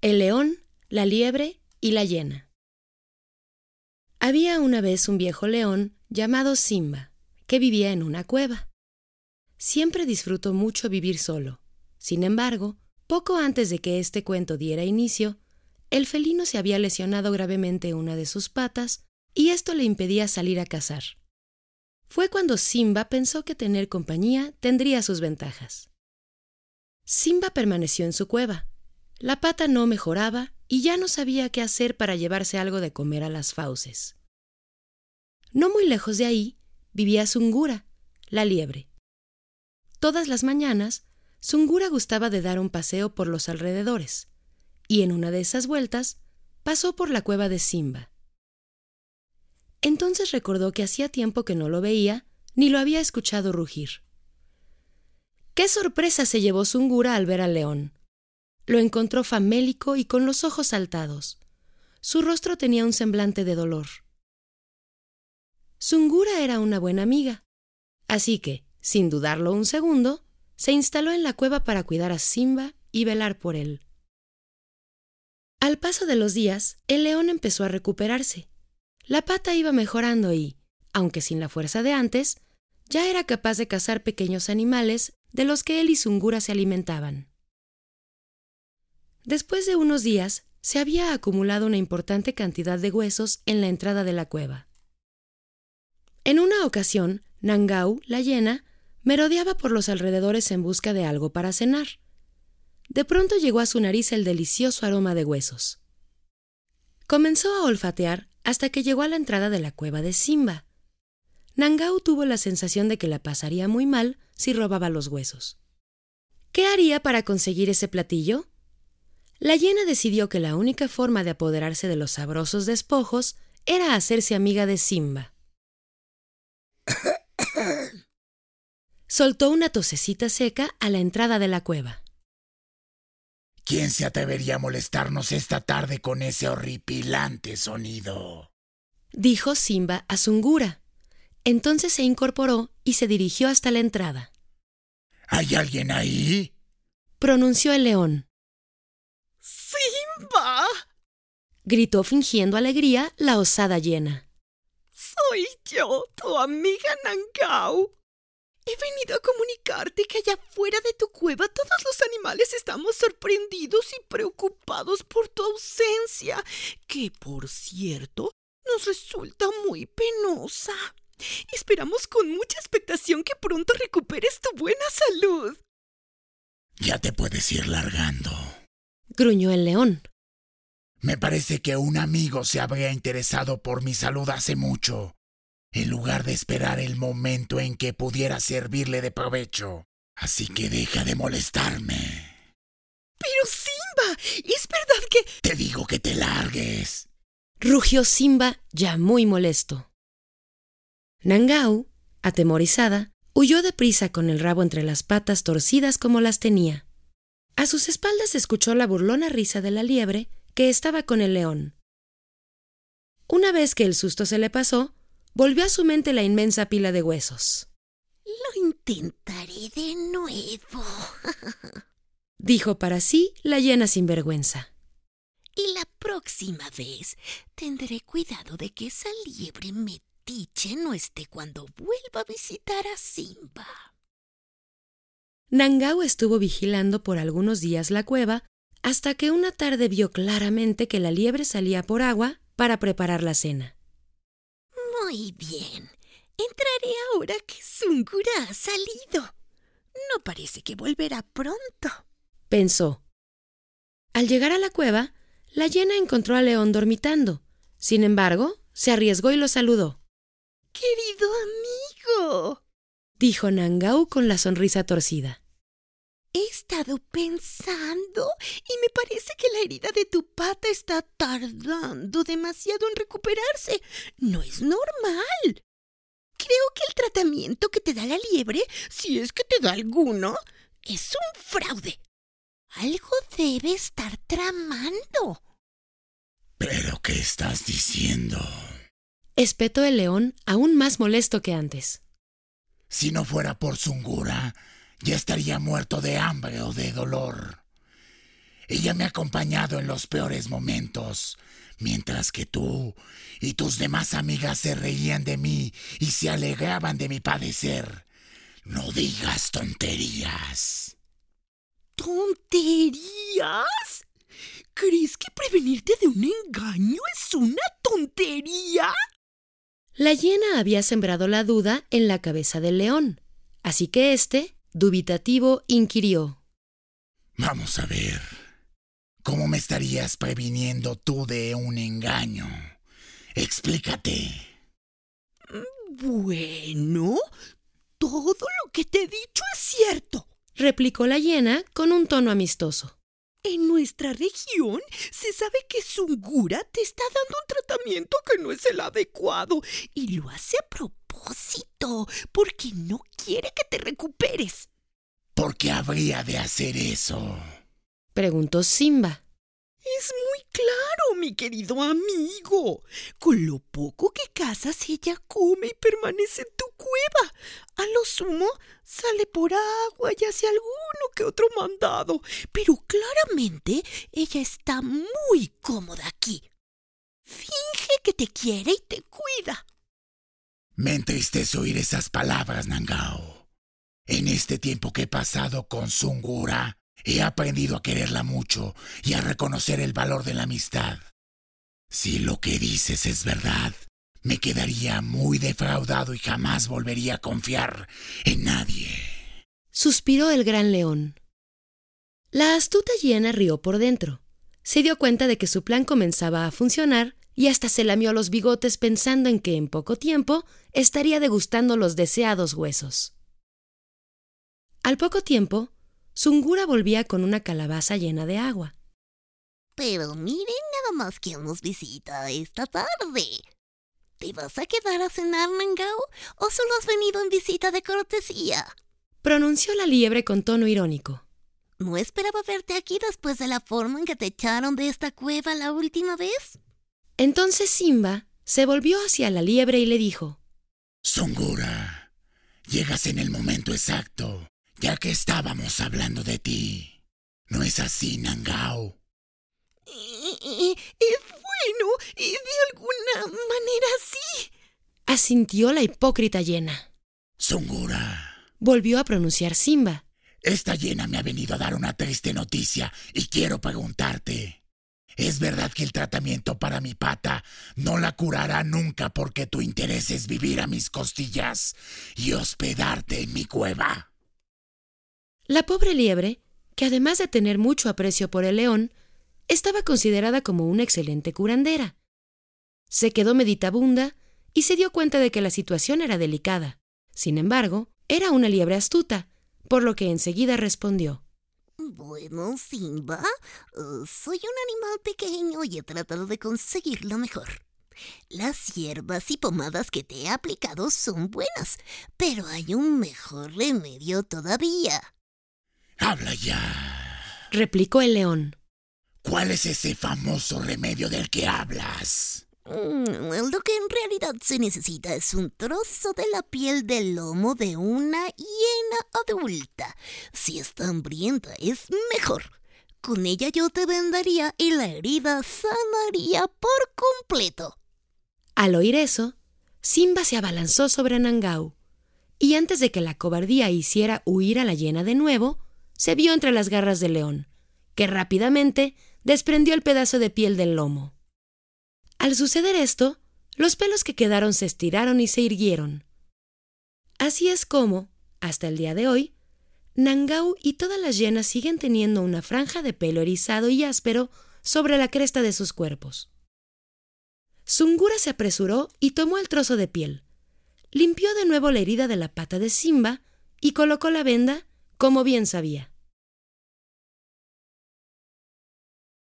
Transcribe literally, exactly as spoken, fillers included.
El león, la liebre y la hiena. Había una vez un viejo león llamado Simba, que vivía en una cueva. Siempre disfrutó mucho vivir solo. Sin embargo, poco antes de que este cuento diera inicio, el felino se había lesionado gravemente una de sus patas y esto le impedía salir a cazar. Fue cuando Simba pensó que tener compañía tendría sus ventajas. Simba permaneció en su cueva. La pata no mejoraba y ya no sabía qué hacer para llevarse algo de comer a las fauces. No muy lejos de ahí vivía Sungura, la liebre. Todas las mañanas, Sungura gustaba de dar un paseo por los alrededores, y en una de esas vueltas pasó por la cueva de Simba. Entonces recordó que hacía tiempo que no lo veía ni lo había escuchado rugir. ¡Qué sorpresa se llevó Sungura al ver al león! Lo encontró famélico y con los ojos saltados. Su rostro tenía un semblante de dolor. Sungura era una buena amiga, así que, sin dudarlo un segundo, se instaló en la cueva para cuidar a Simba y velar por él. Al paso de los días, el león empezó a recuperarse. La pata iba mejorando y, aunque sin la fuerza de antes, ya era capaz de cazar pequeños animales de los que él y Sungura se alimentaban. Después de unos días, se había acumulado una importante cantidad de huesos en la entrada de la cueva. En una ocasión, Nangau, la hiena, merodeaba por los alrededores en busca de algo para cenar. De pronto llegó a su nariz el delicioso aroma de huesos. Comenzó a olfatear hasta que llegó a la entrada de la cueva de Simba. Nangau tuvo la sensación de que la pasaría muy mal si robaba los huesos. ¿Qué haría para conseguir ese platillo? La hiena decidió que la única forma de apoderarse de los sabrosos despojos era hacerse amiga de Simba. Soltó una tosecita seca a la entrada de la cueva. ¿Quién se atrevería a molestarnos esta tarde con ese horripilante sonido?, dijo Simba a Sungura. Entonces se incorporó y se dirigió hasta la entrada. ¿Hay alguien ahí?, pronunció el león. ¡Simba!, gritó fingiendo alegría la osada hiena. Soy yo, tu amiga Nangau. He venido a comunicarte que allá fuera de tu cueva todos los animales estamos sorprendidos y preocupados por tu ausencia, que, por cierto, nos resulta muy penosa. Esperamos con mucha expectación que pronto recuperes tu buena salud. Ya te puedes ir largando, gruñó el león. Me parece que un amigo se habría interesado por mi salud hace mucho, en lugar de esperar el momento en que pudiera servirle de provecho. Así que deja de molestarme. Pero Simba, ¿es verdad que...? Te digo que te largues, rugió Simba ya muy molesto. Nangau, atemorizada, huyó deprisa con el rabo entre las patas torcidas como las tenía. A sus espaldas escuchó la burlona risa de la liebre que estaba con el león. Una vez que el susto se le pasó, volvió a su mente la inmensa pila de huesos. Lo intentaré de nuevo, dijo para sí la hiena sin vergüenza. Y la próxima vez tendré cuidado de que esa liebre metiche no esté cuando vuelva a visitar a Simba. Nangau estuvo vigilando por algunos días la cueva hasta que una tarde vio claramente que la liebre salía por agua para preparar la cena. Muy bien. Entraré ahora que Sungura ha salido. No parece que volverá pronto, pensó. Al llegar a la cueva, la hiena encontró al león dormitando. Sin embargo, se arriesgó y lo saludó. ¡Querido amigo!, dijo Nangau con la sonrisa torcida. He estado pensando y me parece que la herida de tu pata está tardando demasiado en recuperarse. No es normal. Creo que el tratamiento que te da la liebre, si es que te da alguno, es un fraude. Algo debe estar tramando. ¿Pero qué estás diciendo?, espetó el león, aún más molesto que antes. Si no fuera por Sungura, ya estaría muerto de hambre o de dolor. Ella me ha acompañado en los peores momentos, mientras que tú y tus demás amigas se reían de mí y se alegraban de mi padecer. No digas tonterías. ¿Tonterías? ¿Crees que prevenirte de un engaño es una tontería? La hiena había sembrado la duda en la cabeza del león, así que éste, dubitativo, inquirió. Vamos a ver. ¿Cómo me estarías previniendo tú de un engaño? Explícate. Bueno, todo lo que te he dicho es cierto, replicó la hiena con un tono amistoso. En nuestra región se sabe que Sungura te está dando un tratamiento que no es el adecuado y lo hace a propósito porque no quiere que te recuperes. ¿Por qué habría de hacer eso?, preguntó Simba. Es muy claro, mi querido amigo. Con lo poco que cazas, ella come y permanece en tu cueva. A lo sumo, sale por agua y hace alguno que otro mandado. Pero claramente, ella está muy cómoda aquí. Finge que te quiere y te cuida. Me entristece oír esas palabras, Nangao. En este tiempo que he pasado con Sungura, he aprendido a quererla mucho y a reconocer el valor de la amistad. Si lo que dices es verdad, me quedaría muy defraudado y jamás volvería a confiar en nadie, suspiró el gran león. La astuta hiena rió por dentro. Se dio cuenta de que su plan comenzaba a funcionar y hasta se lamió los bigotes pensando en que en poco tiempo estaría degustando los deseados huesos. Al poco tiempo, Sungura volvía con una calabaza llena de agua. Pero miren nada más quién nos visita esta tarde. ¿Te vas a quedar a cenar, Nangao, o solo has venido en visita de cortesía?, pronunció la liebre con tono irónico. No esperaba verte aquí después de la forma en que te echaron de esta cueva la última vez. Entonces Simba se volvió hacia la liebre y le dijo: Sungura, llegas en el momento exacto, ya que estábamos hablando de ti. ¿No es así, Nangao? Es bueno, y de alguna manera sí, asintió la hipócrita hiena. Sungura, volvió a pronunciar Simba. Esta hiena me ha venido a dar una triste noticia y quiero preguntarte. ¿Es verdad que el tratamiento para mi pata no la curará nunca porque tu interés es vivir a mis costillas y hospedarte en mi cueva? La pobre liebre, que además de tener mucho aprecio por el león, estaba considerada como una excelente curandera. Se quedó meditabunda y se dio cuenta de que la situación era delicada. Sin embargo, era una liebre astuta, por lo que enseguida respondió: Bueno, Simba, uh, soy un animal pequeño y he tratado de conseguir lo mejor. Las hierbas y pomadas que te he aplicado son buenas, pero hay un mejor remedio todavía. ¡Habla ya!, replicó el león. ¿Cuál es ese famoso remedio del que hablas? Mm, lo que en realidad se necesita es un trozo de la piel del lomo de una hiena adulta. Si está hambrienta, es mejor. Con ella yo te vendaría y la herida sanaría por completo. Al oír eso, Simba se abalanzó sobre Nangao, y antes de que la cobardía hiciera huir a la hiena de nuevo, se vio entre las garras del león, que rápidamente desprendió el pedazo de piel del lomo. Al suceder esto, los pelos que quedaron se estiraron y se irguieron. Así es como, hasta el día de hoy, Nangao y todas las hienas siguen teniendo una franja de pelo erizado y áspero sobre la cresta de sus cuerpos. Sungura se apresuró y tomó el trozo de piel, limpió de nuevo la herida de la pata de Simba y colocó la venda como bien sabía.